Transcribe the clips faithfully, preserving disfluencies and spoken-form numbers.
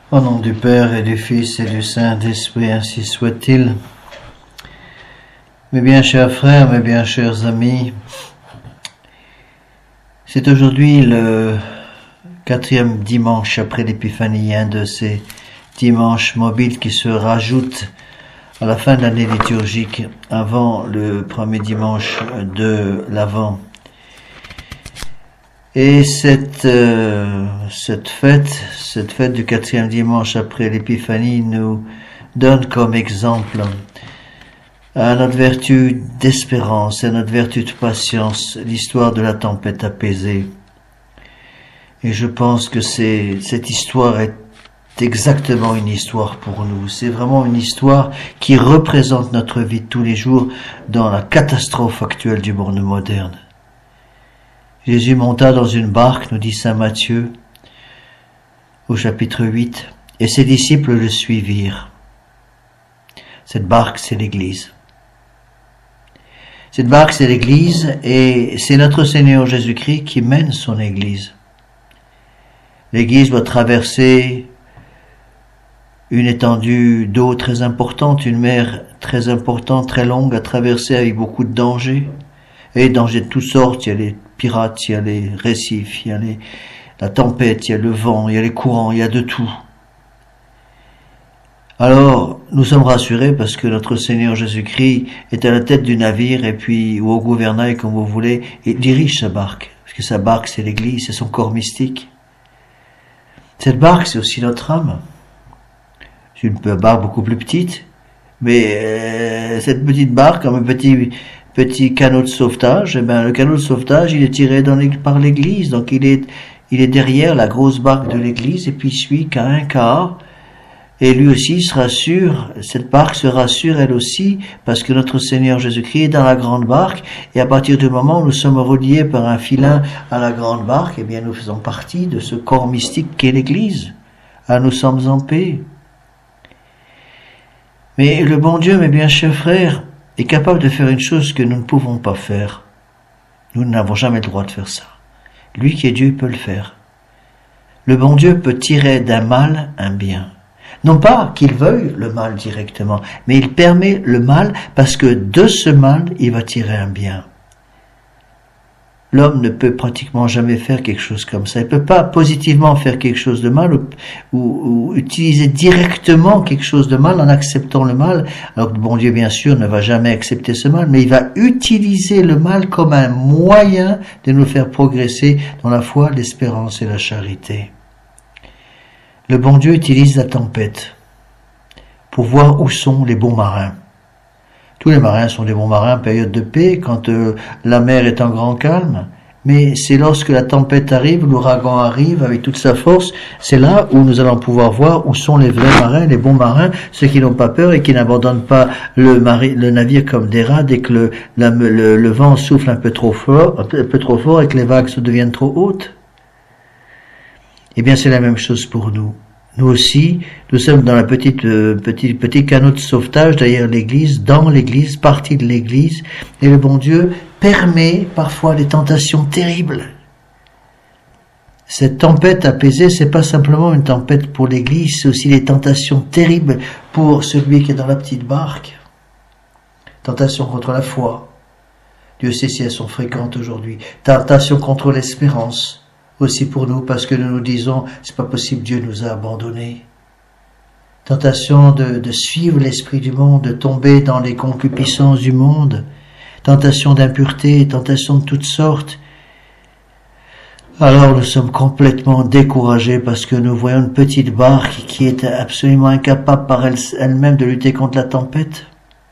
Au nom du Père et du Fils et du Saint-Esprit, ainsi soit-il. Mes bien chers frères, mes bien chers amis, c'est aujourd'hui le quatrième dimanche après l'Épiphanie, un de ces dimanches mobiles qui se rajoutent à la fin de l'année liturgique, avant le premier dimanche de l'Avent. Et cette, euh, cette fête, cette fête du quatrième dimanche après l'Épiphanie nous donne comme exemple à notre vertu d'espérance, à notre vertu de patience, l'histoire de la tempête apaisée. Et je pense que c'est, cette histoire est exactement une histoire pour nous. C'est vraiment une histoire qui représente notre vie de tous les jours dans la catastrophe actuelle du monde moderne. Jésus monta dans une barque, nous dit saint Matthieu, au chapitre huit, et ses disciples le suivirent. Cette barque, c'est l'Église. Cette barque, c'est l'Église, et c'est notre Seigneur Jésus-Christ qui mène son Église. L'Église doit traverser une étendue d'eau très importante, une mer très importante, très longue à traverser avec beaucoup de dangers. Et des dangers de toutes sortes, il y a les pirates, il y a les récifs, il y a les, la tempête, il y a le vent, il y a les courants, il y a de tout. Alors, nous sommes rassurés parce que notre Seigneur Jésus-Christ est à la tête du navire et puis, ou au gouvernail comme vous voulez, et dirige sa barque. Parce que sa barque, c'est l'Église, c'est son corps mystique. Cette barque, c'est aussi notre âme. C'est une barque beaucoup plus petite, mais euh, cette petite barque, comme un petit... petit canot de sauvetage, eh ben, le canot de sauvetage, il est tiré dans les, par l'église, donc il est, il est derrière la grosse barque de l'église, et puis il suit qu'à un quart, et lui aussi se rassure, cette barque se rassure elle aussi, parce que notre Seigneur Jésus-Christ est dans la grande barque, et à partir du moment où nous sommes reliés par un filin à la grande barque, eh bien, nous faisons partie de ce corps mystique qu'est l'église. Ah, nous sommes en paix. Mais le bon Dieu, mes bien chers frères, est capable de faire une chose que nous ne pouvons pas faire. Nous n'avons jamais le droit de faire ça. Lui qui est Dieu peut le faire. Le bon Dieu peut tirer d'un mal un bien. Non pas qu'il veuille le mal directement, mais il permet le mal parce que de ce mal, il va tirer un bien. L'homme ne peut pratiquement jamais faire quelque chose comme ça. Il ne peut pas positivement faire quelque chose de mal ou, ou, ou utiliser directement quelque chose de mal en acceptant le mal. Alors que le bon Dieu, bien sûr, ne va jamais accepter ce mal, mais il va utiliser le mal comme un moyen de nous faire progresser dans la foi, l'espérance et la charité. Le bon Dieu utilise la tempête pour voir où sont les bons marins. Tous les marins sont des bons marins en période de paix, quand euh, la mer est en grand calme. Mais c'est lorsque la tempête arrive, l'ouragan arrive avec toute sa force, c'est là où nous allons pouvoir voir où sont les vrais marins, les bons marins, ceux qui n'ont pas peur et qui n'abandonnent pas le, mari, le navire comme des rats dès que le, la, le, le vent souffle un peu trop fort, un peu, un peu trop fort et que les vagues se deviennent trop hautes. Eh bien, c'est la même chose pour nous. Nous aussi, nous sommes dans la petite, euh, petit, petit canot de sauvetage derrière l'église, dans l'église, partie de l'église, et le bon Dieu permet parfois des tentations terribles. Cette tempête apaisée, c'est pas simplement une tempête pour l'église, c'est aussi des tentations terribles pour celui qui est dans la petite barque. Tentations contre la foi. Dieu sait si elles sont fréquentes aujourd'hui. Tentations contre l'espérance. Aussi pour nous, parce que nous nous disons, c'est pas possible, Dieu nous a abandonnés. Tentation de, de suivre l'esprit du monde, de tomber dans les concupiscences du monde, tentation d'impureté, tentation de toutes sortes. Alors nous sommes complètement découragés parce que nous voyons une petite barque qui est absolument incapable par elle, elle-même de lutter contre la tempête.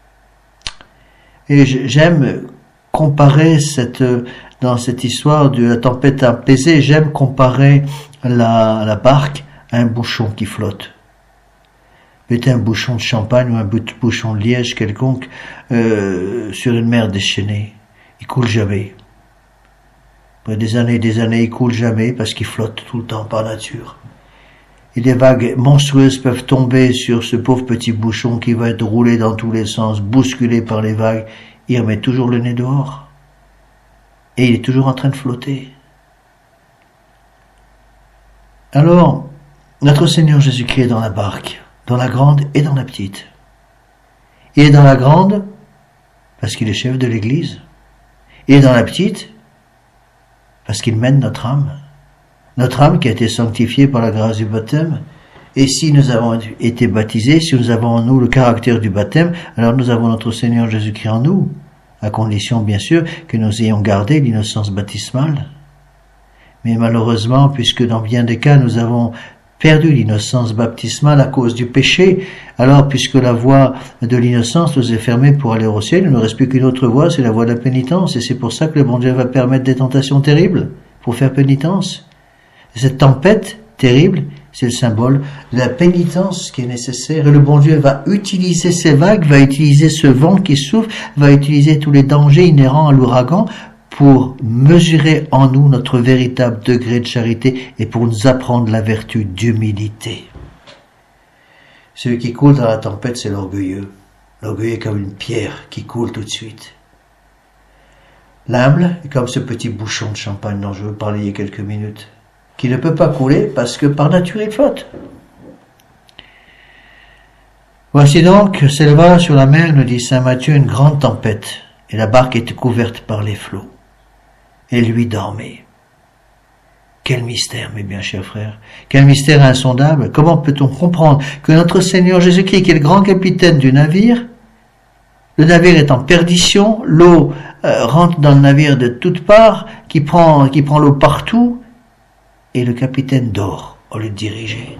Et j'aime comparer cette... Dans cette histoire de la tempête apaisée, j'aime comparer la, la barque à un bouchon qui flotte. Mettez un bouchon de champagne ou un bouchon de liège quelconque euh, sur une mer déchaînée. Il coule jamais. Après des années et des années, il coule jamais parce qu'il flotte tout le temps par nature. Et des vagues monstrueuses peuvent tomber sur ce pauvre petit bouchon qui va être roulé dans tous les sens, bousculé par les vagues. Il remet toujours le nez dehors. Et il est toujours en train de flotter. Alors, notre Seigneur Jésus-Christ est dans la barque, dans la grande et dans la petite. Il est dans la grande parce qu'il est chef de l'Église. Il est dans la petite parce qu'il mène notre âme. Notre âme qui a été sanctifiée par la grâce du baptême. Et si nous avons été baptisés, si nous avons en nous le caractère du baptême, alors nous avons notre Seigneur Jésus-Christ en nous, à condition bien sûr que nous ayons gardé l'innocence baptismale. Mais malheureusement, puisque dans bien des cas nous avons perdu l'innocence baptismale à cause du péché, alors puisque la voie de l'innocence nous est fermée pour aller au ciel, il ne reste plus qu'une autre voie, c'est la voie de la pénitence. Et c'est pour ça que le bon Dieu va permettre des tentations terribles pour faire pénitence. Et cette tempête terrible, c'est le symbole de la pénitence qui est nécessaire. Et le bon Dieu va utiliser ces vagues, va utiliser ce vent qui souffle, va utiliser tous les dangers inhérents à l'ouragan pour mesurer en nous notre véritable degré de charité et pour nous apprendre la vertu d'humilité. Celui qui coule dans la tempête, c'est l'orgueilleux. L'orgueilleux est comme une pierre qui coule tout de suite. L'humble est comme ce petit bouchon de champagne dont je veux parler il y a quelques minutes, qui ne peut pas couler parce que par nature il flotte. Voici donc s'éleva sur la mer, nous dit saint Matthieu, une grande tempête, et la barque était couverte par les flots. Et lui dormait. Quel mystère, mes bien chers frères. Quel mystère insondable. Comment peut-on comprendre que notre Seigneur Jésus-Christ, qui est le grand capitaine du navire, le navire est en perdition, l'eau euh, rentre dans le navire de toutes parts, qui prend, qui prend l'eau partout, et le capitaine dort au lieu de diriger.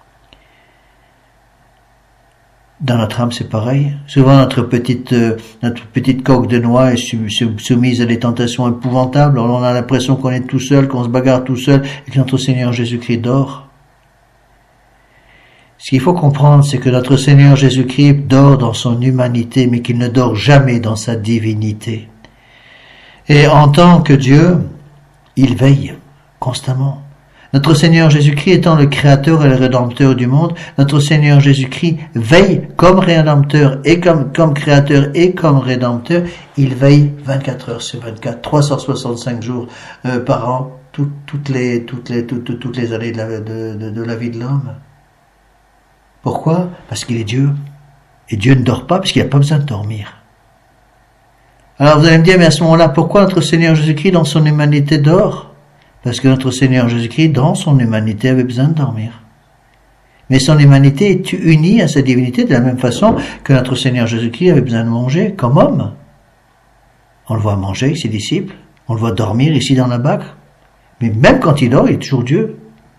Dans notre âme, c'est pareil. Souvent, notre petite, euh, notre petite coque de noix est soumise à des tentations épouvantables. Alors, on a l'impression qu'on est tout seul, qu'on se bagarre tout seul, et que notre Seigneur Jésus-Christ dort. Ce qu'il faut comprendre, c'est que notre Seigneur Jésus-Christ dort dans son humanité, mais qu'il ne dort jamais dans sa divinité. Et en tant que Dieu, il veille constamment. Notre Seigneur Jésus-Christ étant le Créateur et le Rédempteur du monde, notre Seigneur Jésus-Christ veille comme Rédempteur et comme, comme Créateur et comme Rédempteur. Il veille vingt-quatre heures sur vingt-quatre, trois cent soixante-cinq jours euh, par an, tout, toutes, les, toutes, les, toutes, toutes les années de la, de, de, de la vie de l'homme. Pourquoi? Parce qu'il est Dieu. Et Dieu ne dort pas parce qu'il n'a pas besoin de dormir. Alors vous allez me dire, mais à ce moment-là, pourquoi notre Seigneur Jésus-Christ dans son humanité dort? Parce que notre Seigneur Jésus-Christ, dans son humanité, avait besoin de dormir. Mais son humanité est unie à sa divinité de la même façon que notre Seigneur Jésus-Christ avait besoin de manger comme homme. On le voit manger avec ses disciples, on le voit dormir ici dans la barque. Mais même quand il dort, il est toujours Dieu.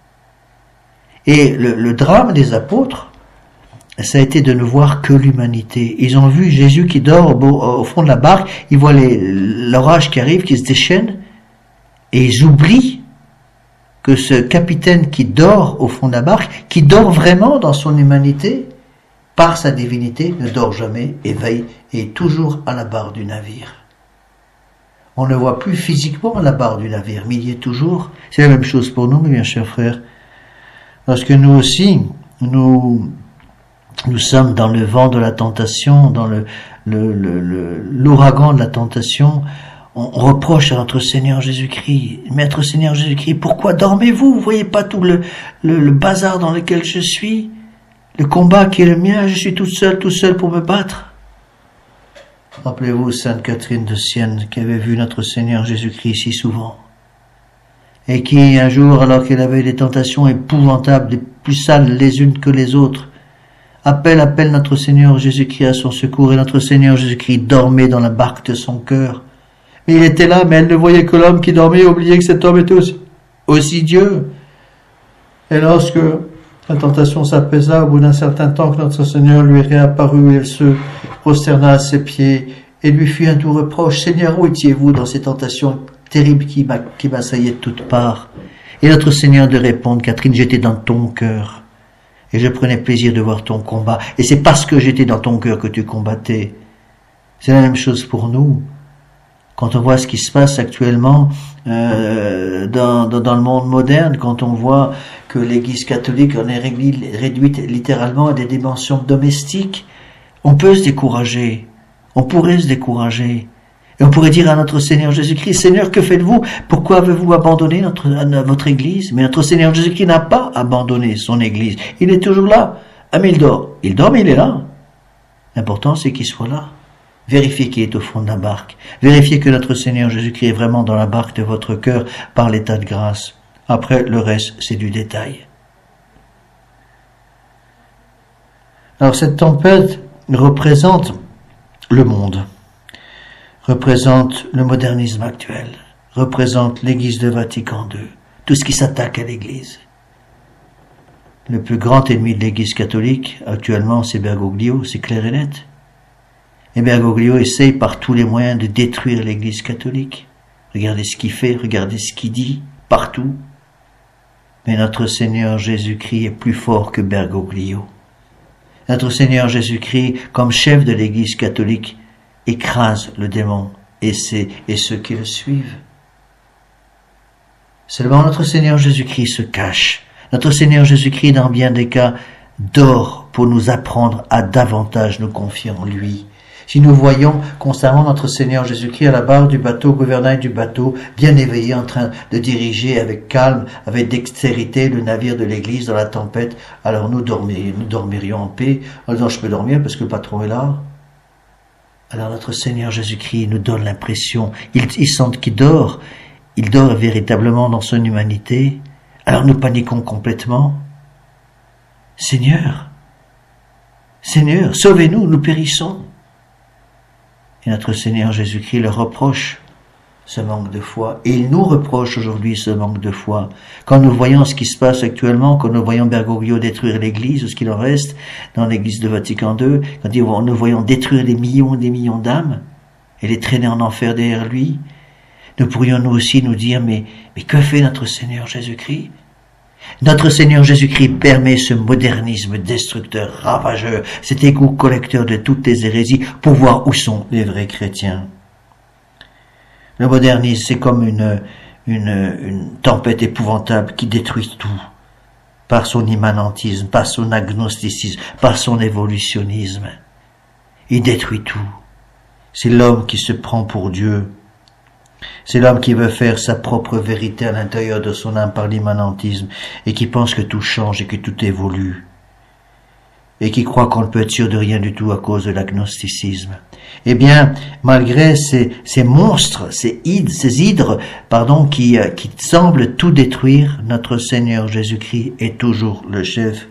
Et le, le drame des apôtres, ça a été de ne voir que l'humanité. Ils ont vu Jésus qui dort au, au fond de la barque, ils voient l'orage qui arrive, qui se déchaîne, et ils oublient que ce capitaine qui dort au fond de la barque, qui dort vraiment dans son humanité, par sa divinité, ne dort jamais et veille et est toujours à la barre du navire. On ne voit plus physiquement à la barre du navire, mais il y est toujours. C'est la même chose pour nous, mes bien chers frères. Parce que nous aussi, nous, nous sommes dans le vent de la tentation, dans le, le, le, le, l'ouragan de la tentation. On reproche à notre Seigneur Jésus-Christ, Maître Seigneur Jésus-Christ, pourquoi dormez-vous? Vous voyez pas tout le, le, le bazar dans lequel je suis? Le combat qui est le mien, je suis tout seul, tout seul pour me battre. Rappelez-vous Sainte Catherine de Sienne, qui avait vu notre Seigneur Jésus-Christ si souvent, et qui, un jour, alors qu'elle avait des tentations épouvantables, des plus sales les unes que les autres, appelle, appelle notre Seigneur Jésus-Christ à son secours, et notre Seigneur Jésus-Christ dormait dans la barque de son cœur. Mais il était là, mais elle ne voyait que l'homme qui dormait et oubliait que cet homme était aussi, aussi Dieu. Et lorsque la tentation s'apaisa, au bout d'un certain temps que notre Seigneur lui réapparut, elle se prosterna à ses pieds et lui fit un doux reproche. Seigneur, où étiez-vous dans ces tentations terribles qui, qui m'assaillaient de toutes parts? Et notre Seigneur de répondre, Catherine, j'étais dans ton cœur et je prenais plaisir de voir ton combat. Et c'est parce que j'étais dans ton cœur que tu combattais. C'est la même chose pour nous. Quand on voit ce qui se passe actuellement euh, dans, dans, dans le monde moderne, quand on voit que l'Église catholique en est réduite littéralement à des dimensions domestiques, on peut se décourager, on pourrait se décourager. Et on pourrait dire à notre Seigneur Jésus-Christ, Seigneur, que faites-vous? Pourquoi avez-vous abandonné notre, votre Église? Mais notre Seigneur Jésus-Christ n'a pas abandonné son Église. Il est toujours là. Ah, mais il dort. Il dort, mais il est là. L'important, c'est qu'il soit là. Vérifiez qu'il est au fond de la barque. Vérifiez que notre Seigneur Jésus-Christ est vraiment dans la barque de votre cœur par l'état de grâce. Après, le reste, c'est du détail. Alors, cette tempête représente le monde, représente le modernisme actuel, représente l'Église de Vatican deux, tout ce qui s'attaque à l'Église. Le plus grand ennemi de l'Église catholique, actuellement, c'est Bergoglio, c'est clair et net. Et Bergoglio essaye par tous les moyens de détruire l'Église catholique. Regardez ce qu'il fait, regardez ce qu'il dit, partout. Mais notre Seigneur Jésus-Christ est plus fort que Bergoglio. Notre Seigneur Jésus-Christ, comme chef de l'Église catholique, écrase le démon et, c'est, et ceux qui le suivent. Seulement notre Seigneur Jésus-Christ se cache. Notre Seigneur Jésus-Christ, dans bien des cas, dort pour nous apprendre à davantage nous confier en lui. Si nous voyons constamment notre Seigneur Jésus-Christ à la barre du bateau, au gouvernail du bateau, bien éveillé, en train de diriger avec calme, avec dextérité le navire de l'Église dans la tempête, alors nous, dormir, nous dormirions en paix. En disant, je peux dormir parce que le patron est là. Alors notre Seigneur Jésus-Christ nous donne l'impression, il, il sent qu'il dort, il dort véritablement dans son humanité. Alors nous paniquons complètement. Seigneur, Seigneur, sauvez-nous, nous périssons. Et notre Seigneur Jésus-Christ leur reproche ce manque de foi. Et il nous reproche aujourd'hui ce manque de foi. Quand nous voyons ce qui se passe actuellement, quand nous voyons Bergoglio détruire l'Église, ou ce qu'il en reste dans l'Église de Vatican deux, quand nous voyons détruire des millions et des millions d'âmes et les traîner en enfer derrière lui, nous pourrions nous aussi nous dire, mais, mais que fait notre Seigneur Jésus-Christ? Notre Seigneur Jésus-Christ permet ce modernisme destructeur, ravageur, cet égout collecteur de toutes les hérésies pour voir où sont les vrais chrétiens. Le modernisme, c'est comme une, une, une tempête épouvantable qui détruit tout par son immanentisme, par son agnosticisme, par son évolutionnisme. Il détruit tout. C'est l'homme qui se prend pour Dieu. C'est l'homme qui veut faire sa propre vérité à l'intérieur de son âme par l'immanentisme et qui pense que tout change et que tout évolue et qui croit qu'on ne peut être sûr de rien du tout à cause de l'agnosticisme. Eh bien, malgré ces, ces monstres, ces hydres, ces hydres, pardon, qui, qui semblent tout détruire, notre Seigneur Jésus-Christ est toujours le chef.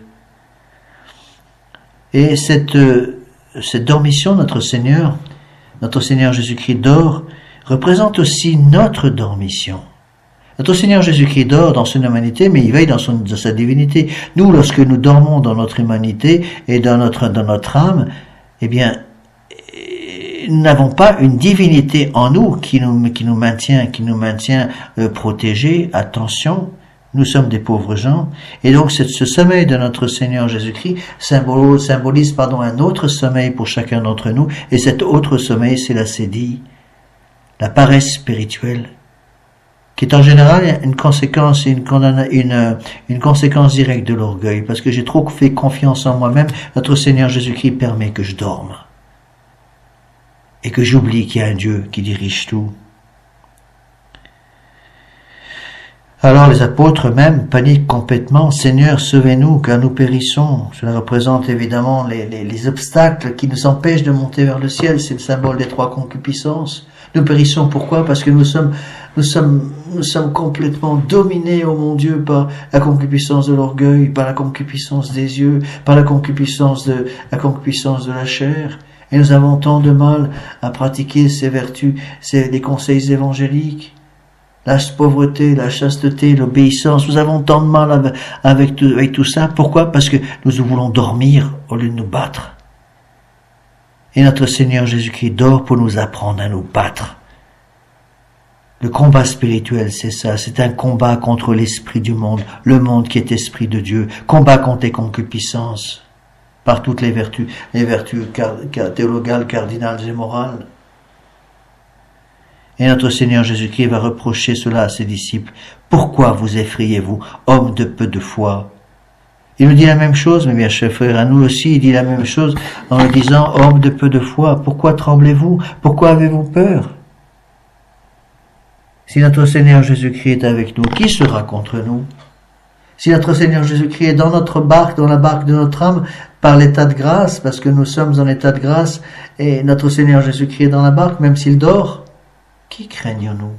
Et cette, cette dormition, notre Seigneur, notre Seigneur Jésus-Christ dort, représente aussi notre dormition. Notre Seigneur Jésus-Christ dort dans son humanité, mais il veille dans, son, dans sa divinité. Nous, lorsque nous dormons dans notre humanité et dans notre, dans notre âme, eh bien, nous n'avons pas une divinité en nous qui nous, qui nous maintient, qui nous maintient euh, protégés. Attention, nous sommes des pauvres gens. Et donc, ce, ce sommeil de notre Seigneur Jésus-Christ symbolise, symbolise pardon, un autre sommeil pour chacun d'entre nous. Et cet autre sommeil, c'est la sédille, la paresse spirituelle, qui est en général une conséquence, une, une, une conséquence directe de l'orgueil, parce que j'ai trop fait confiance en moi-même. Notre Seigneur Jésus-Christ permet que je dorme et que j'oublie qu'il y a un Dieu qui dirige tout. Alors les apôtres même paniquent complètement. Seigneur, sauvez-nous, car nous périssons. Cela représente évidemment les, les, les obstacles qui nous empêchent de monter vers le ciel. C'est le symbole des trois concupiscences. Nous périssons pourquoi? Parce que nous sommes, nous sommes, nous sommes complètement dominés, oh mon Dieu, par la concupiscence de l'orgueil, par la concupiscence des yeux, par la concupiscence de, la concupiscence de la chair. Et nous avons tant de mal à pratiquer ces vertus, ces, les conseils évangéliques. La pauvreté, la chasteté, l'obéissance, nous avons tant de mal avec, avec, tout, avec tout ça. Pourquoi? Parce que nous voulons dormir au lieu de nous battre. Et notre Seigneur Jésus-Christ dort pour nous apprendre à nous battre. Le combat spirituel, c'est ça. C'est un combat contre l'esprit du monde, le monde qui est esprit de Dieu. Combat contre les concupiscences, par toutes les vertus, les vertus car, car, théologales, cardinales et morales. Et notre Seigneur Jésus-Christ va reprocher cela à ses disciples. Pourquoi vous effrayez-vous, hommes de peu de foi? Il nous dit la même chose, mais bien chers frères, à nous aussi, il dit la même chose en nous disant, hommes de peu de foi, pourquoi tremblez-vous? Pourquoi avez-vous peur? Si notre Seigneur Jésus-Christ est avec nous, qui sera contre nous? Si notre Seigneur Jésus-Christ est dans notre barque, dans la barque de notre âme, par l'état de grâce, parce que nous sommes en état de grâce, et notre Seigneur Jésus-Christ est dans la barque, même s'il dort, qui craignons-nous?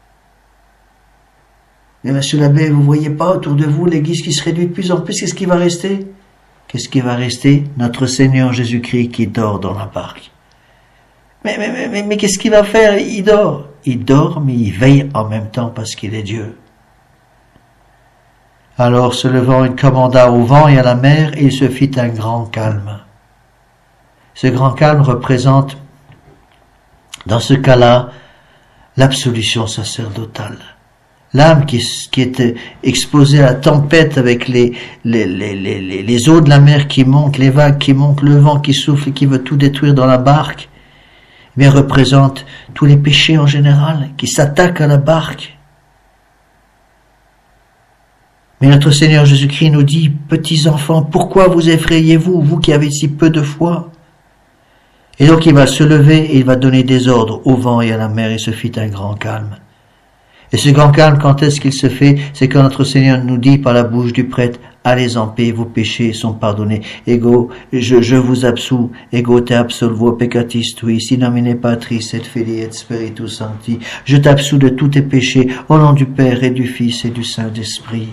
Mais monsieur l'abbé, vous voyez pas autour de vous l'église qui se réduit de plus en plus, qu'est-ce qui va rester? Qu'est-ce qui va rester? Notre Seigneur Jésus-Christ qui dort dans la barque. Mais, mais, mais, mais, mais qu'est-ce qu'il va faire? Il dort. Il dort, mais il veille en même temps parce qu'il est Dieu. Alors, se levant, il commanda au vent et à la mer, et il se fit un grand calme. Ce grand calme représente, dans ce cas-là, l'absolution sacerdotale. L'âme qui, qui était exposée à la tempête avec les, les, les, les, les eaux de la mer qui montent, les vagues qui montent, le vent qui souffle et qui veut tout détruire dans la barque, mais représente tous les péchés en général qui s'attaquent à la barque. Mais notre Seigneur Jésus-Christ nous dit, petits enfants, pourquoi vous effrayez-vous, vous qui avez si peu de foi? Et donc il va se lever et il va donner des ordres au vent et à la mer, et se fit un grand calme. Et ce grand calme, quand est-ce qu'il se fait? C'est quand notre Seigneur nous dit par la bouche du prêtre, allez en paix, vos péchés sont pardonnés. Ego, je, je vous absous, ego te absolvo peccatis tui, si nomine Patris et Filii et Spiritus Sancti. Je t'absous de tous tes péchés, au nom du Père et du Fils et du Saint-Esprit.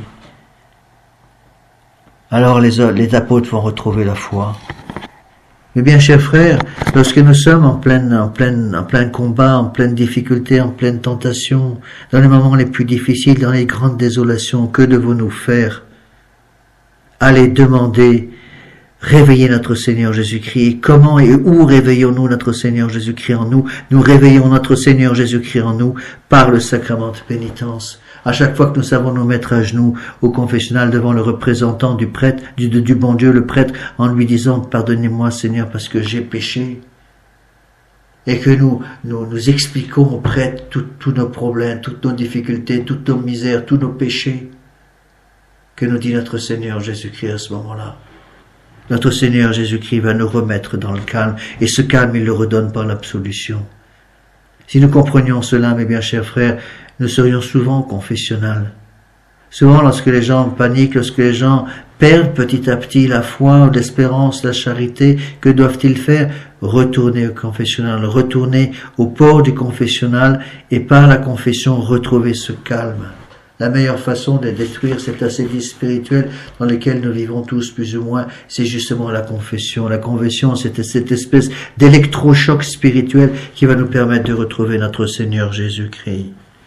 Alors les, les apôtres vont retrouver la foi. Mais bien, chers frères, lorsque nous sommes en plein, en plein, en plein combat, en pleine difficulté, en pleine tentation, dans les moments les plus difficiles, dans les grandes désolations, que devons-nous faire? Allez demander, réveiller notre Seigneur Jésus-Christ. Comment et où réveillons-nous notre Seigneur Jésus-Christ en nous? Nous réveillons notre Seigneur Jésus-Christ en nous par le sacrement de pénitence. À chaque fois que nous savons nous mettre à genoux au confessionnal devant le représentant du prêtre, du, du bon Dieu, le prêtre, en lui disant, pardonnez-moi Seigneur parce que j'ai péché. Et que nous, nous, nous expliquons au prêtre tous nos problèmes, toutes nos difficultés, toutes nos misères, tous nos péchés. Que nous dit notre Seigneur Jésus-Christ à ce moment-là? Notre Seigneur Jésus-Christ va nous remettre dans le calme, et ce calme, il le redonne par l'absolution. Si nous comprenions cela, mes bien chers frères, nous serions souvent au confessionnal. Souvent, lorsque les gens paniquent, lorsque les gens perdent petit à petit la foi, l'espérance, la charité, que doivent-ils faire? Retourner au confessionnal, retourner au port du confessionnal, et par la confession, retrouver ce calme. La meilleure façon de détruire cet ascétisme spirituel dans lequel nous vivons tous plus ou moins, c'est justement la confession. La confession, c'est cette espèce d'électrochoc spirituel qui va nous permettre de retrouver notre Seigneur Jésus-Christ.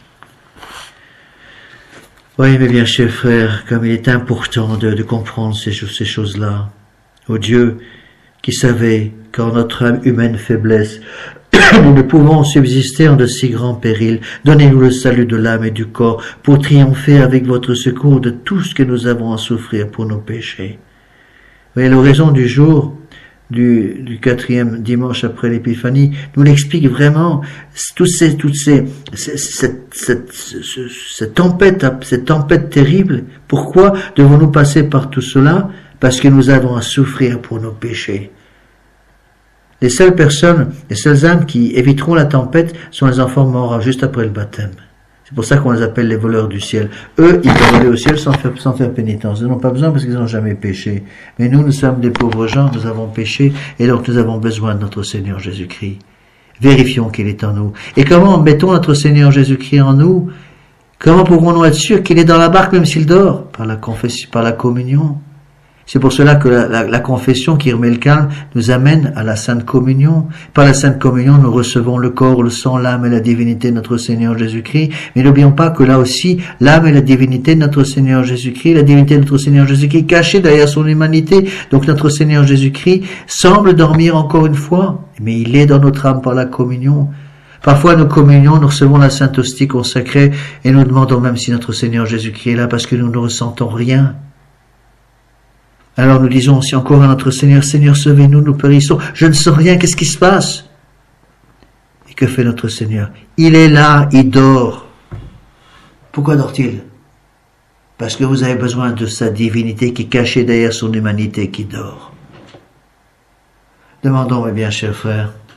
Oui, mais bien, chers frères, comme il est important de, de comprendre ces, ces choses-là. Ô Dieu, qui savait qu'en notre âme humaine faiblesse, nous ne pouvons subsister en de si grands périls. Donnez-nous le salut de l'âme et du corps pour triompher avec votre secours de tout ce que nous avons à souffrir pour nos péchés. Oui, l'oraison du jour, du, du quatrième dimanche après l'épiphanie, nous l'explique vraiment, toutes ces, toutes ces, cette, cette, cette, cette, cette tempête, cette tempête terrible. Pourquoi devons-nous passer par tout cela? Parce que nous avons à souffrir pour nos péchés. Les seules personnes, les seules âmes qui éviteront la tempête sont les enfants morts juste après le baptême. C'est pour ça qu'on les appelle les voleurs du ciel. Eux, ils peuvent aller au ciel sans faire, sans faire pénitence. Ils n'ont pas besoin parce qu'ils n'ont jamais péché. Mais nous, nous sommes des pauvres gens, nous avons péché, et donc nous avons besoin de notre Seigneur Jésus-Christ. Vérifions qu'il est en nous. Et comment mettons notre Seigneur Jésus-Christ en nous? Comment pouvons-nous être sûrs qu'il est dans la barque même s'il dort? Par la confession, par la communion. C'est pour cela que la, la, la confession qui remet le calme nous amène à la Sainte Communion. Par la Sainte Communion, nous recevons le corps, le sang, l'âme et la divinité de notre Seigneur Jésus-Christ. Mais n'oublions pas que là aussi, l'âme et la divinité de notre Seigneur Jésus-Christ, la divinité de notre Seigneur Jésus-Christ cachée derrière son humanité. Donc notre Seigneur Jésus-Christ semble dormir encore une fois, mais il est dans notre âme par la communion. Parfois, nous communions, nous recevons la Sainte Hostie consacrée et nous demandons même si notre Seigneur Jésus-Christ est là parce que nous ne ressentons rien. Alors nous disons aussi encore à notre Seigneur, Seigneur, sauvez-nous, nous périssons. Je ne sens rien, qu'est-ce qui se passe? Et que fait notre Seigneur? Il est là, il dort. Pourquoi dort-il? Parce que vous avez besoin de sa divinité qui est cachée derrière son humanité qui dort. Demandons, mes bien chers frères,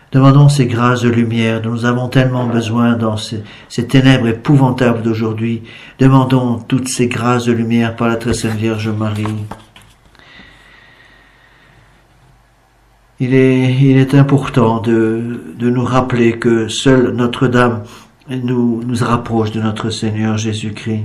Demandons ces grâces de lumière dont nous avons tellement besoin dans ces, ces ténèbres épouvantables d'aujourd'hui. Demandons toutes ces grâces de lumière par la très sainte Vierge Marie. Il est, il est important de, de nous rappeler que seule Notre-Dame nous, nous rapproche de notre Seigneur Jésus-Christ.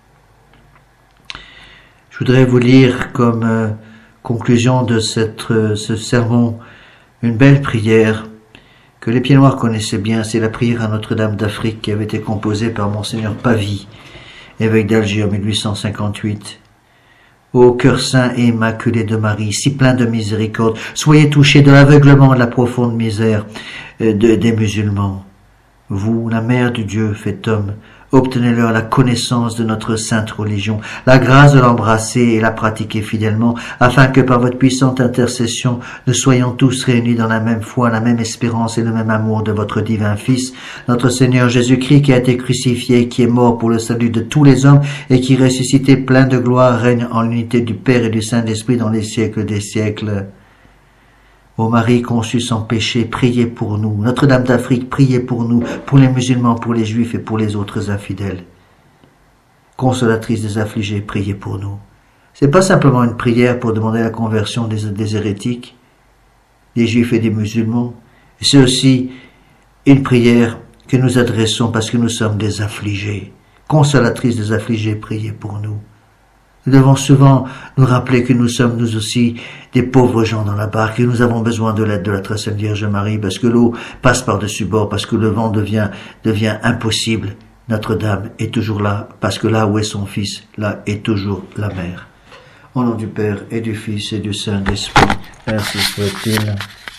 Je voudrais vous lire comme euh, conclusion de cette, euh, ce sermon une belle prière que les Pieds-Noirs connaissaient bien. C'est la prière à Notre-Dame d'Afrique qui avait été composée par Monseigneur Pavie, évêque d'Alger en mille huit cent cinquante-huit. Ô cœur saint et immaculé de Marie, si plein de miséricorde, soyez touchés de l'aveuglement et de la profonde misère de, des musulmans. Vous, la mère du Dieu fait homme, obtenez-leur la connaissance de notre sainte religion, la grâce de l'embrasser et la pratiquer fidèlement, afin que par votre puissante intercession, nous soyons tous réunis dans la même foi, la même espérance et le même amour de votre divin Fils, notre Seigneur Jésus-Christ, qui a été crucifié, qui est mort pour le salut de tous les hommes et qui ressuscité plein de gloire règne en l'unité du Père et du Saint-Esprit dans les siècles des siècles. Ô Marie conçue sans péché, priez pour nous. Notre-Dame d'Afrique, priez pour nous, pour les musulmans, pour les juifs et pour les autres infidèles. Consolatrice des affligés, priez pour nous. C'est pas simplement une prière pour demander la conversion des, des hérétiques, des juifs et des musulmans. C'est aussi une prière que nous adressons parce que nous sommes des affligés. Consolatrice des affligés, priez pour nous. Nous devons souvent nous rappeler que nous sommes nous aussi des pauvres gens dans la barque et nous avons besoin de l'aide de la très sainte Vierge Marie parce que l'eau passe par-dessus bord, parce que le vent devient, devient impossible. Notre-Dame est toujours là parce que là où est son Fils, là est toujours la mère. Au nom du Père et du Fils et du Saint-Esprit, ainsi soit-il.